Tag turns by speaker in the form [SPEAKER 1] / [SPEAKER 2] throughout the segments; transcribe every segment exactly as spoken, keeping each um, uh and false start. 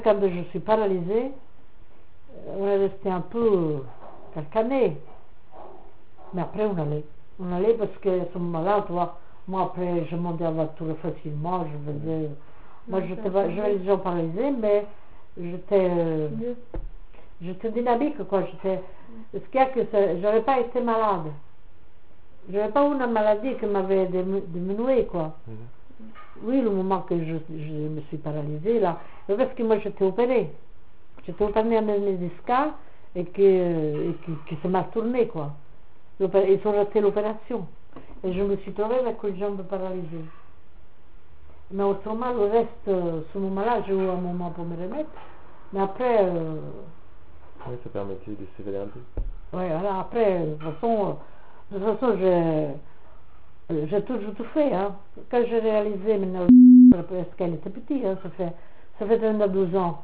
[SPEAKER 1] Quand je suis paralysée, on est resté un peu calcané. Mais après, on allait. On allait parce qu'à ce moment-là, tu vois, moi, après, je montais en voiture facilement. Je faisais. Moi, j'étais, j'avais les gens paralysés, mais j'étais. Euh, j'étais dynamique, quoi. J'étais. Ce qu'il y a que ça, j'avais pas été malade. J'avais pas eu une maladie qui m'avait diminué, quoi. Mm-hmm. Oui, le moment que je, je me suis paralysée, là, c'est parce que moi, j'étais opérée. J'étais opérée à mes disques et que, et que, que ça m'a tourné, quoi. Ils ont raté l'opération. Et je me suis trouvée avec une jambe paralysée. Mais autrement, le reste, ce moment-là, j'ai eu un moment pour me remettre. Mais après... Euh...
[SPEAKER 2] Oui, ça permettait de s'évader un peu.
[SPEAKER 1] Oui, alors après, de toute façon, de toute façon j'ai, j'ai toujours tout fait. Hein. Quand j'ai réalisé, maintenant, parce qu'elle était petite, hein, ça fait, ça fait douze ans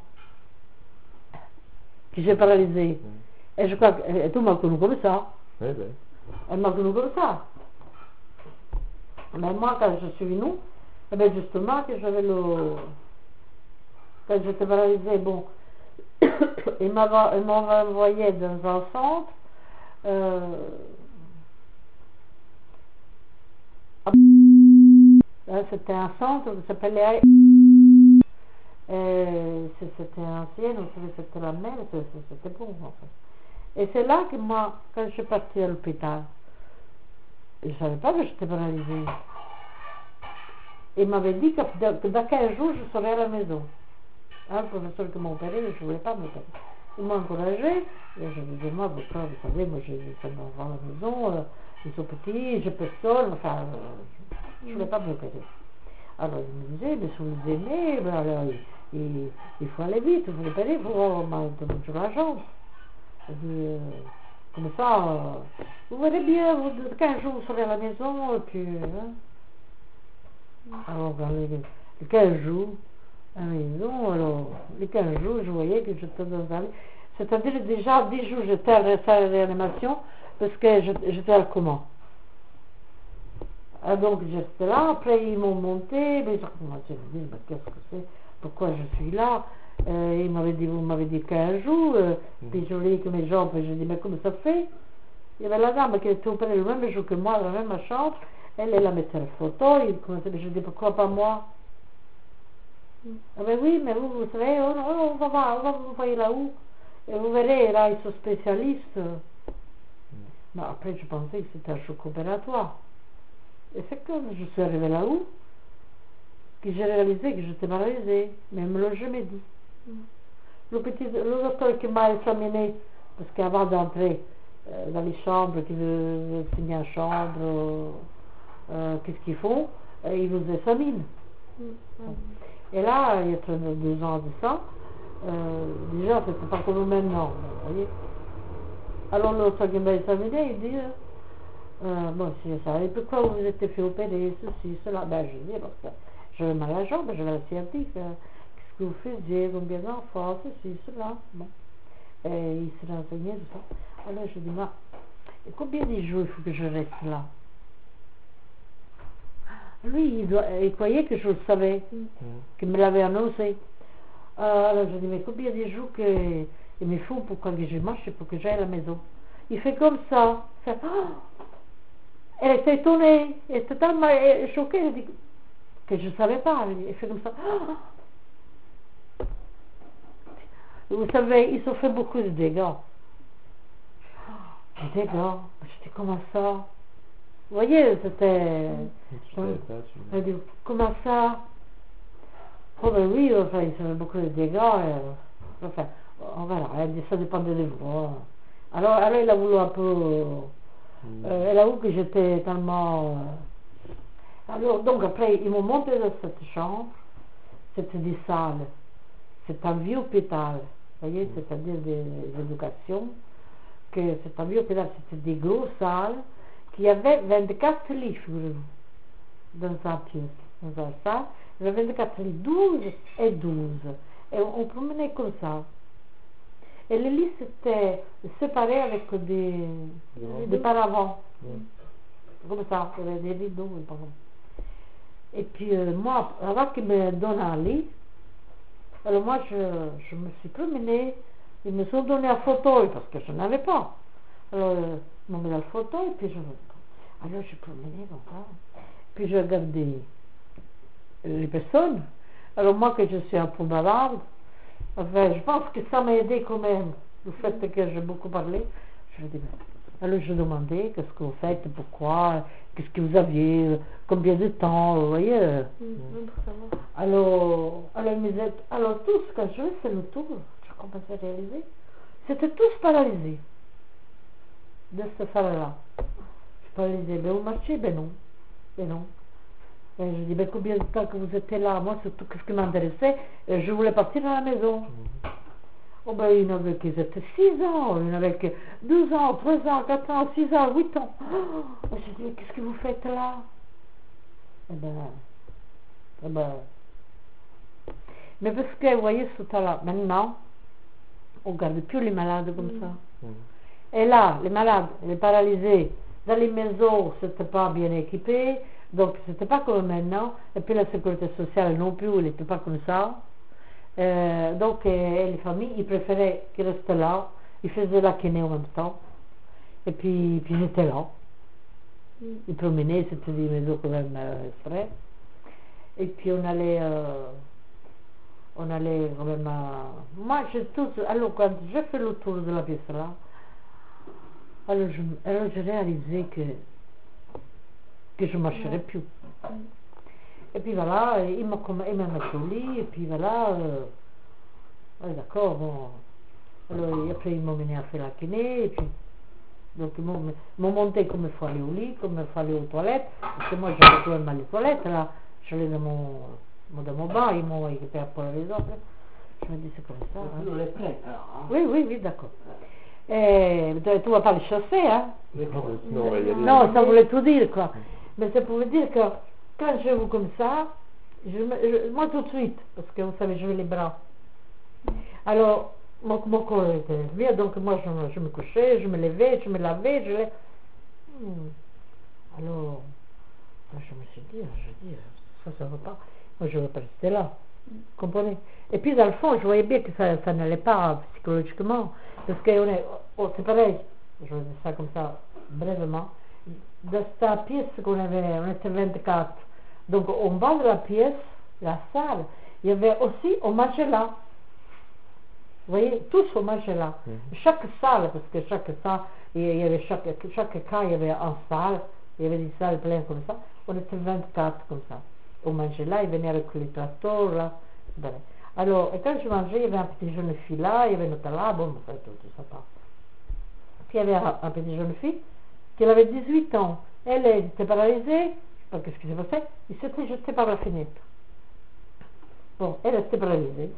[SPEAKER 1] que j'ai paralysé. Mmh. Et je crois que tout m'a connu comme ça.
[SPEAKER 2] Oui, ben.
[SPEAKER 1] Elle m'a connu comme ça. Mais moi, quand je suis venue, eh bien justement, que j'avais le... Quand j'étais paralysée, bon, il m'avait envoyé dans un centre. Euh... C'était un centre qui s'appelait... C'était ancien, c'était la mer, c'était bon, en fait. Et c'est là que moi, quand je suis partie à l'hôpital, je ne savais pas que j'étais paralysée. Il m'avait dit que, que dans quinze jours, je serais à la maison. Hein, le professeur qui m'a opéré, je ne voulais pas m'opérer. Il m'a encouragé. Et je disais, moi, vous savez, moi, j'ai des enfants à la maison, euh, ils sont petits, je peux seul, enfin, euh, je ne voulais pas m'opérer. Alors, il me disait, mais si vous les aimez, ben, alors, il, il, il faut aller vite, vous l'opérez, il faut avoir de l'argent. Euh, comme ça, euh, vous verrez bien, vous, quinze jours, vous serez à la maison, et puis... Hein. Alors, dans les, les quinze jours, à la maison, alors, les quinze jours, je voyais que j'étais dans un... C'est-à-dire, déjà, dix jours, j'étais à la réanimation, parce que j'étais à coma. Ah, donc, j'étais là, après, ils m'ont monté, mais moi, je me dis, mais qu'est-ce que c'est, pourquoi je suis là? Euh, il m'avait dit, vous m'avez dit quinze jours, euh, mmh. Puis je voulais que mes jambes, je dis, mais comment ça fait? Il y avait la dame qui était opérée le même jour que moi, dans la même chambre, elle, elle a mis la photo, il commençait, je dis, pourquoi pas moi? Mmh. Ah ben oui, mais vous, vous savez, on, on, va voir, on va vous voyez là-haut, et vous verrez, là, ils sont spécialistes. Mmh. Mais après, je pensais que c'était un choc opératoire. Et c'est quand je suis arrivée là-haut que j'ai réalisé que j'étais paralysée, mais il me l'a jamais dit. Mm. Le petit, le docteur qui m'a examiné, parce qu'avant d'entrer euh, dans les chambres, qui veut signer en chambre, euh, euh, qu'est-ce qu'ils font, euh, ils vous examinent. Mm. Mm. Et là, il y a trente-deux ans de ça, euh, déjà, c'était pas comme maintenant, vous voyez. Alors le docteur qui m'a examiné, il dit... Euh, Euh, bon, c'est ça. Et pourquoi vous vous êtes fait opérer, ceci, cela? Ben, je dis, parce que j'avais mal à la jambe, j'avais la sciatique. Euh, Qu'est-ce que vous faisiez, combien d'enfants, ceci, cela? Bon. Et il s'est renseigné, tout ça. Alors, je dis, bah, combien de jours il faut que je reste là? Lui, il, doit, il croyait que je le savais, mm. qu'il me l'avait annoncé. Euh, alors, je dis, mais combien de jours que, il me faut pour que je marche, pour que j'aille à la maison? Il fait comme ça. Il fait, oh! Elle était étonnée, elle était tellement choquée, elle dit que je ne savais pas. Elle fait comme ça. Vous savez, ils ont fait beaucoup de dégâts. Des dégâts. J'étais comment ça? Vous voyez, c'était... Elle dit, comment ça? Oh ben oui, enfin, ils ont fait beaucoup de dégâts. Et, enfin, on verra. Elle dit, ça dépendait de vous. Alors, alors il a voulu un peu... Euh, là où que j'étais tellement... Euh... Alors, donc après, ils m'ont monté dans cette chambre. C'était des salles. C'est un vieux hôpital. Vous voyez, c'est-à-dire des, des éducations. Que c'est un vieux hôpital. C'était des grosses salles qui avaient vingt-quatre lits, figurez-vous, dans un pièce. Dans un salle. Il y avait vingt-quatre lits, douze et douze. Et on, on promenait comme ça. Et les lits étaient séparés avec des, des, des paravents. Oui. Comme ça, il y avait des rideaux. Et puis euh, moi, avant qu'il me donne un lit, Alors moi, je, je me suis promenée, ils me sont donné un fauteuil parce que je n'avais pas. Alors, euh, ils m'ont mis dans le fauteuil, puis je... Alors, je promenais comme ça. Puis je regardais les personnes. Alors moi, que je suis un peu bavarde, enfin, je pense que ça m'a aidé quand même, le fait que j'ai beaucoup parlé. Je dis, alors je demandais, qu'est-ce que vous faites, pourquoi, qu'est-ce que vous aviez, combien de temps, vous voyez.
[SPEAKER 3] Mmh,
[SPEAKER 1] alors, alors, ils me disaient, alors tous, quand je faisais le tour, je commençais à réaliser, c'était tous paralysés de cette salle-là. Je paralysais, ben vous marchez, ben non, ben non. Et je dis, ben combien de temps que vous étiez là? Moi, surtout, ce qui m'intéressait, je voulais partir à la maison. Mmh. Oh ben, il y en avait qui étaient six ans, il y en avait qui douze ans, treize ans, quatre ans, six ans, huit ans. Oh, je dis, qu'est-ce que vous faites là? Eh ben, eh ben, mais parce que, vous voyez, ce temps-là, maintenant, on ne garde plus les malades comme mmh. ça. Mmh. Et là, les malades, les paralysés, dans les maisons, c'était pas bien équipé, donc c'était pas comme maintenant, et puis la sécurité sociale non plus, elle n'était pas comme ça. Euh, donc euh, les familles, ils préféraient qu'ils restent là, ils faisaient la kiné en même temps, et puis, puis j'étais là. Mm. Ils promenaient, c'était des maisons quand même euh, frais. Et puis on allait, euh, on allait quand même à... Moi, j'ai tout... Alors quand j'ai fait le tour de la pièce là, alors je, alors j'ai réalisé que, que je ne marcherais ouais. plus. Mm. Et puis voilà, il m'a mis au lit, et puis voilà, euh, ouais, d'accord, bon. Alors, et après, ils m'ont mené à faire la kiné, et puis, donc, ils m'ont, m'ont monté comme il faut aller au lit, comme il faut aller aux toilettes, parce que moi, j'avais quand même mal aux toilettes, là, j'allais dans mon, dans mon bain, ils m'ont récupéré pour les autres. Je me dis, c'est comme ça. Hein.
[SPEAKER 3] Vous l'êtes prête, alors, hein?
[SPEAKER 1] Oui, oui, oui, d'accord. Et tu ne vas pas les chasser, hein?
[SPEAKER 2] Non, non, il y a des...
[SPEAKER 1] non, ça voulait tout dire, quoi. Mais ça pouvait dire que, quand je vous comme ça, je, je, moi tout de suite, parce que vous savez, je vais les bras. Alors, mon, mon corps était bien, donc moi je, je me couchais, je me levais, je me lavais, je les... Hmm. Alors, je me suis dit, je dis, ça, ça ne va pas. Moi, je ne veux pas rester là. Vous comprenez? Et puis, dans le fond, je voyais bien que ça, ça n'allait pas psychologiquement. Parce que on est, oh, c'est pareil, je vais dire ça comme ça, brièvement. Dans cette pièce qu'on avait, on était vingt-quatre. Donc, en bas de la pièce, la salle, il y avait aussi, on mangeait là. Vous voyez, tous on mangeait là. Mm-hmm. Chaque salle, parce que chaque salle, il y avait chaque, chaque cas, il y avait une salle, il y avait des salles pleines comme ça. On était vingt-quatre comme ça. On mangeait là, ils venaient avec les tracteurs là. Ben, alors, et quand je mangeais, il y avait un petit jeune fille là, il y avait notre là, bon, enfin, tout, tout ça pas. Puis il y avait un, un petit jeune fille qui avait dix-huit ans. Elle, elle était paralysée. Donc, qu'est-ce qui s'est passé? Il s'était jeté par la fenêtre. Bon, elle était paralysée.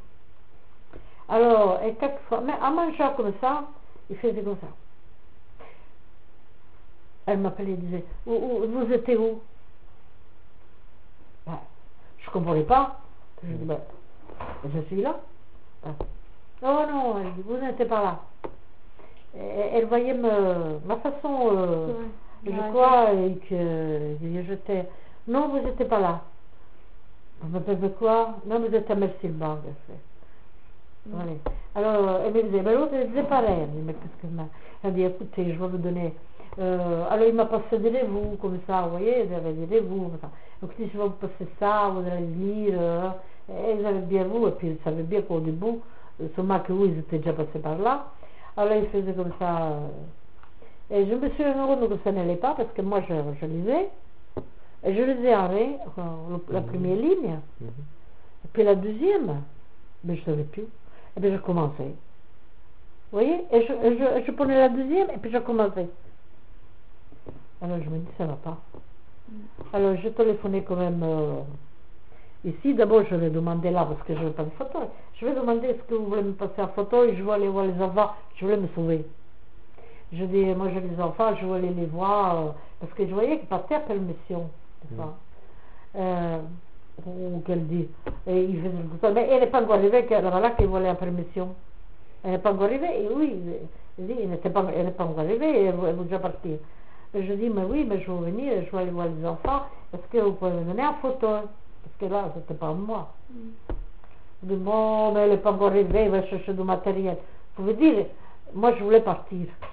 [SPEAKER 1] Alors, et quelquefois, mais en mangeant comme ça, il faisait comme ça. Elle m'appelait et disait, où, où, vous étiez où? Ben, je ne comprenais pas. Je dis, ben, je suis là. Ben, oh non, elle dit, vous n'étiez pas là. Et, elle voyait me, ma façon... Euh, ouais. Je ouais, crois et que j'étais... Non, vous n'étiez pas là. Vous m'appelez quoi? Non, vous êtes à Mersilbach. Mm. Voilà. Alors, elle me disait, ben l'autre, elle disait pareil. Elle dit, mais qu'est-ce que... Elle dit, écoutez, je vais vous donner... Euh, alors, il m'a passé des vous comme ça, vous voyez, il avait des vous comme ça. Donc, si je vais vous passer ça, vous allez lire... Euh, et ils avaient bien vous, et puis ils savaient bien qu'au début, seulement que vous, ils étaient déjà passés par là. Alors, ils faisaient comme ça... Euh, Et je me suis rendu que ça n'allait pas parce que moi je, je lisais, et je lisais en ré, la première ligne, mm-hmm. et puis la deuxième, mais je ne savais plus, et puis je commençais. Vous voyez? Et je, et je, je prenais la deuxième, et puis je commençais. Alors je me dis, ça ne va pas. Mm. Alors je téléphonais quand même euh, ici, d'abord je vais demander là, parce que je n'ai pas de photo, je vais demander est-ce que vous voulez me passer la photo, et je vais aller voir les enfants, je voulais me sauver. Je dis, moi j'ai les enfants, je voulais les voir, euh, parce que je voyais qu'ils passaient à permission. Mmh. Euh, ou qu'elle dit, et il faisait tout ça. Mais elle n'est pas encore arrivée, que la malade qui voulait la permission. Elle n'est pas encore arrivée, et oui, il dit, elle n'est pas, pas encore arrivée, elle veut déjà partir. Et je dis, mais oui, mais je vais venir, je vais aller voir les enfants, est-ce que vous pouvez me donner en photo? Parce que là, c'était pas moi. Mmh. Je dis, bon, mais elle n'est pas encore arrivée, elle va chercher du matériel. Vous pouvez dire, moi je voulais partir.